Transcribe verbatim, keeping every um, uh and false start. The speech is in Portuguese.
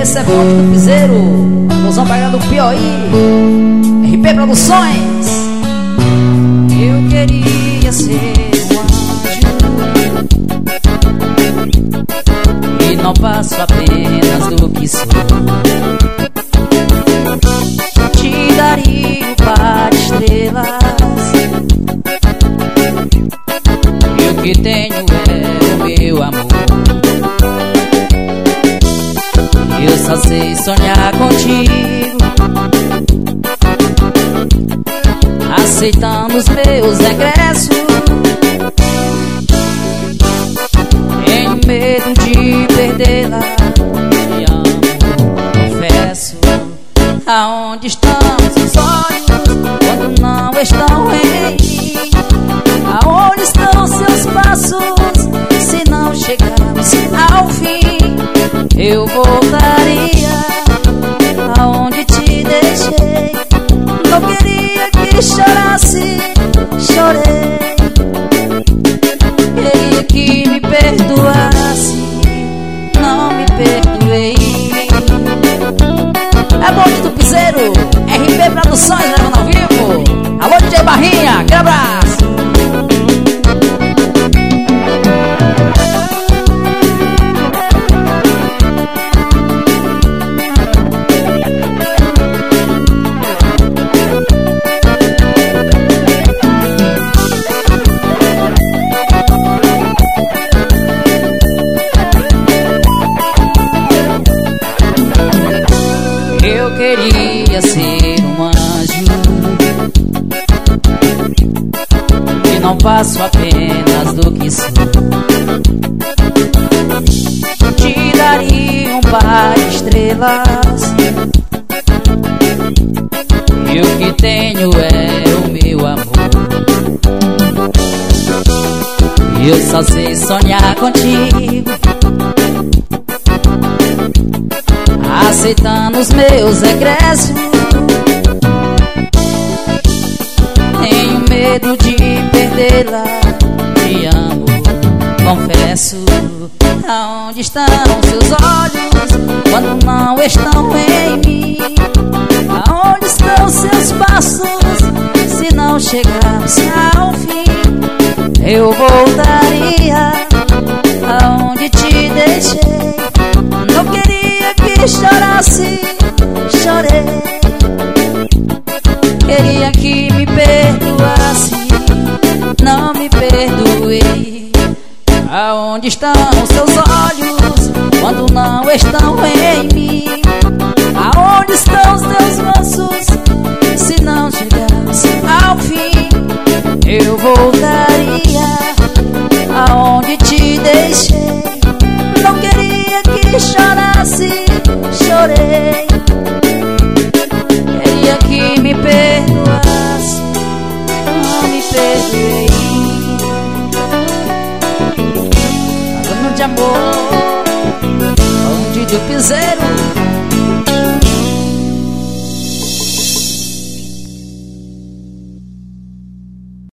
Esse é Bonde do Piseiro, famosão pegando o Piauí, R P Produções. Eu queria ser um anjo e não passo apenas do que sou. Te daria um par de estrelas e o que tenho é o meu amor. Eu só sei sonhar contigo, aceitando os meus regressos. Tenho medo de perdê-la, te amo, confesso. Aonde estão seus olhos quando não estão em mim? Aonde estão seus passos se não chegarmos ao fim? Eu voltaria aonde te deixei. Não queria que chorasse, chorei. Queria que me perdoasse, não me perdoei. É Bonde do Piseiro, R P Produções, gravando ao vivo. Alô, D J Barrinha, aquele abraço. Eu queria ser um anjo e não passo apenas do que sou. Te daria um par de estrelas e o que tenho é o meu amor. Eu só sei sonhar contigo, aceitando os meus regressos. Tenho medo de perdê-la, te amo, confesso. Aonde estão seus olhos quando não estão em mim? Aonde estão seus passos se não chegarmos ao fim? Eu voltaria aonde te deixei. Não queria que chorasse, chorei. Queria que me perdoasse, não me perdoei. Aonde estão seus olhos quando não estão em mim? Aonde estão os teus passos se não chegarmos ao fim? Eu voltaria aonde te deixei. Não queria que chorasse, chorei. Queria que me perdoasse, não me perdoei. Falando de amor, Bonde do Piseiro.